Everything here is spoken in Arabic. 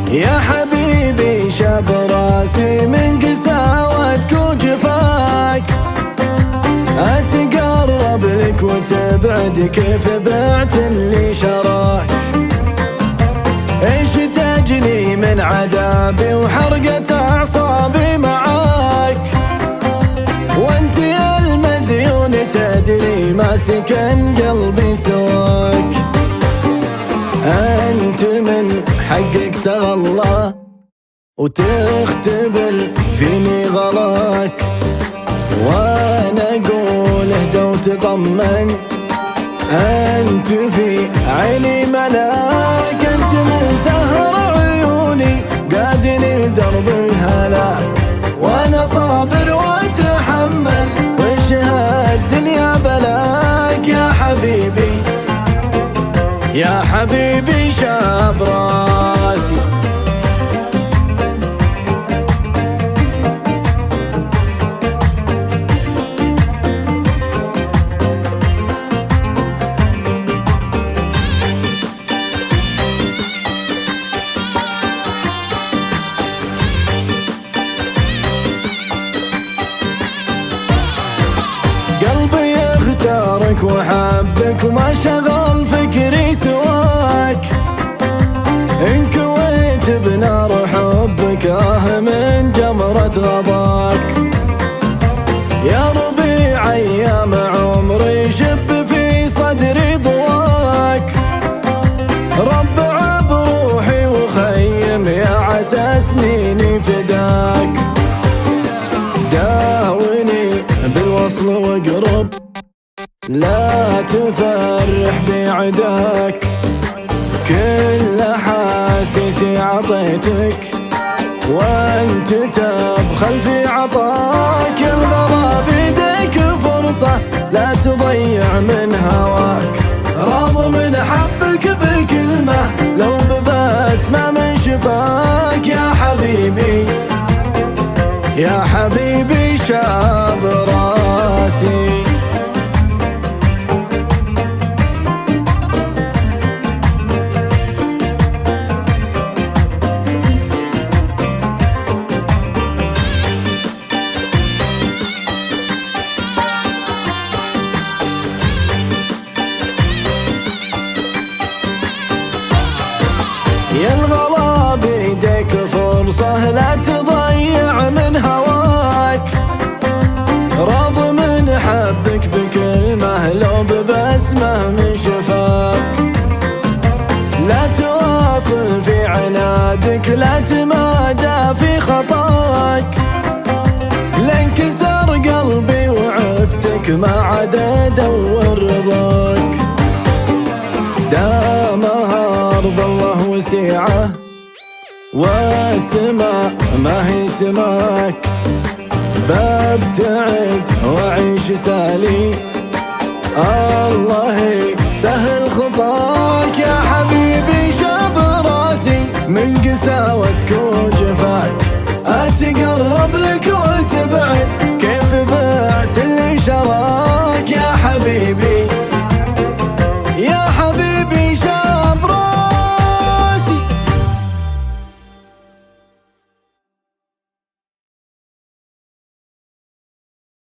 يا حبيبي شاب راسي من قساوتك وجفاك، أتقرب لك وتبعد كيف بعت اللي شراك. ايش تجني من عذابي وحرقة أعصابي معاك، وانت يا المزيون تدري ما سكن قلبي سواك. انت من حقك تغلى وتختبر فيني غلاك، وانا اقول اهدى وتطمن انت في عيني ملاك. انت من سهر عيوني قادني لدرب الهلاك، وانا صابر واتحمل وش هالدنيا بلاك. يا حبيبي يا حبيبي شاب راسي، قلبي اختارك وحبك وما شغل فكري سواك. إن كويت بنار حبك من جمرة غضاك. يا ربيع أيام عمري شب في صدري ضواك، ربع بروحي وخيم يا عسى سنيني فداك. داوني بالوصل واقرب لا تفرح بعداك، كل احاسيسي عطيتك وانت تبخل في عطاك. الغلا بيديك فرصة لا تضيع من هواك، راض من حبك بكلمة لو ببسمة من شفاك. يا حبيبي يا حبيبي شاب راسي، يا الغلا بيديك فرصة لا تضيع من هواك، راض من حبك بكلمة لو ببسمة من شفاك. لا تواصل في عنادك لا تمادى في خطاك، لانكسر قلبي وعفتك ما عاد ادور رضاك. دامها ارض الله وسيعه والسماء ما هي سماك، ببتعد واعيش سالي الله يسهل خطاك. يا حبيبي